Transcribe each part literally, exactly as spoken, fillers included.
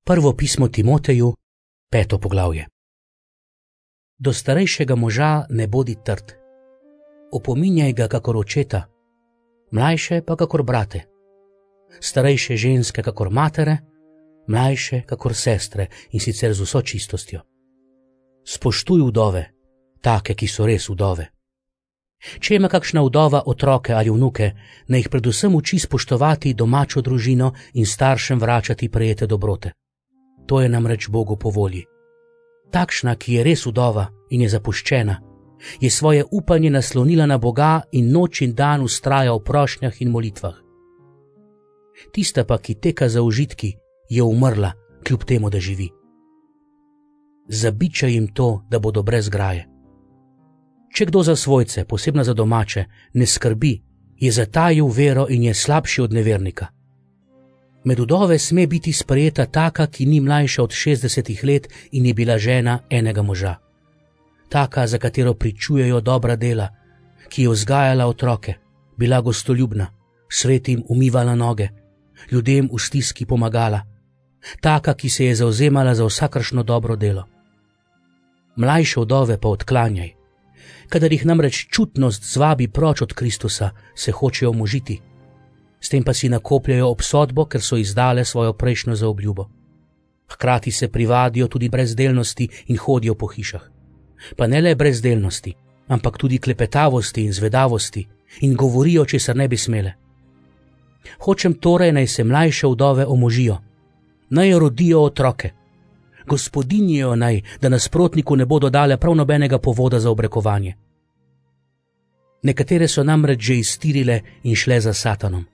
Prvo pismo Timoteju, peto poglavje. Do starejšega moža ne bodi trd. Opominjaj ga kakor očeta, mlajše pa kakor brate, starejše ženske kakor matere, mlajše kakor sestre in sicer z vso čistostjo. Spoštuj vdove, take, ki so res vdove. Če ima kakšna vdova otroke ali vnuke, naj jih predvsem uči spoštovati domačo družino in staršem vračati prejete dobrote. To je namreč Bogu po volji. Takšna, ki je res vdova in je zapuščena, je svoje upanje naslonila na Boga in noč in dan vztraja v prošnjah in molitvah. Tista pa, ki teka za užitki, je umrla, kljub temu, da živi. Zabičaj jim to, da bodo brez graje. Če kdo za svojce, posebno za domače, ne skrbi, je zatajil vero in je slabši od nevernika. Med vdove sme biti sprejeta taka, ki ni mlajša od šestdesetih let in je bila žena enega moža. Taka, za katero pričujejo dobra dela, ki je vzgajala otroke, bila gostoljubna, svetim umivala noge, ljudem v stiski pomagala. Taka, ki se je zavzemala za vsakršno dobro delo. Mlajše vdove pa odklanjaj. Kadar jih namreč čutnost zvabi proč od Kristusa, se hočejo omožiti. S tem pa si nakopljajo obsodbo, ker so izdale svojo prejšnjo zaobljubo. Hkrati se privadijo tudi brezdelnosti in hodijo po hišah. Pa ne le brezdelnosti, ampak tudi klepetavosti in zvedavosti in govorijo, česar ne bi smele. Hočem torej, naj se mlajše vdove omožijo, naj rodijo otroke, gospodinjijo naj, da nasprotniku ne bodo dale prav nobenega povoda za obrekovanje. Nekatere so namreč že iztirile in šle za Satanom.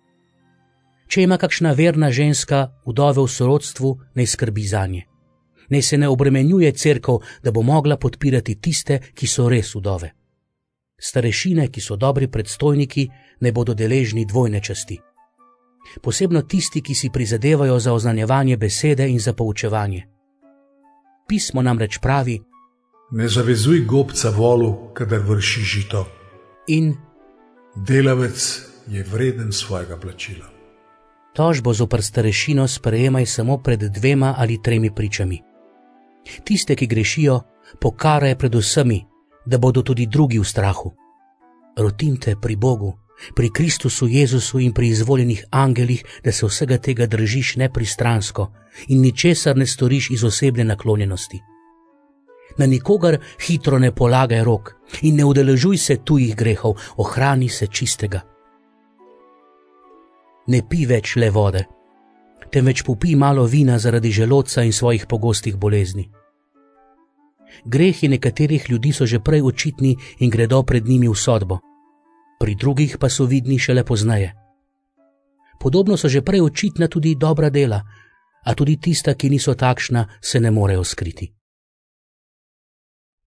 Če ima kakšna verna ženska vdove v sorodstvu, naj skrbi zanje. Naj se ne obremenjuje cerkev, da bo mogla podpirati tiste, ki so res vdove. Starešine, ki so dobri predstojniki, ne bodo deležni dvojne časti. Posebno tisti, ki si prizadevajo za oznanjevanje besede in za poučevanje. Pismo namreč pravi: ne zavezuj gobca volu, kadar vrši žito. In delavec je vreden svojega plačila. Tožbo zoper starešino sprejemaj samo pred dvema ali tremi pričami. Tiste, ki grešijo, pokaraj pred vsemi, da bodo tudi drugi v strahu. Rotim te pri Bogu, pri Kristusu Jezusu in pri izvoljenih angelih, da se vsega tega držiš nepristransko in ničesar ne storiš iz osebne naklonjenosti. Na nikogar hitro ne polagaj rok in ne udeležuj se tujih grehov, ohrani se čistega. Ne pi več le vode, temveč popij malo vina zaradi želodca in svojih pogostih bolezni. Grehi nekaterih ljudi so že prej očitni in gredo pred njimi v sodbo, pri drugih pa so vidni šele pozneje. Podobno so že prej očitna tudi dobra dela, a tudi tista, ki niso takšna, se ne morejo skriti.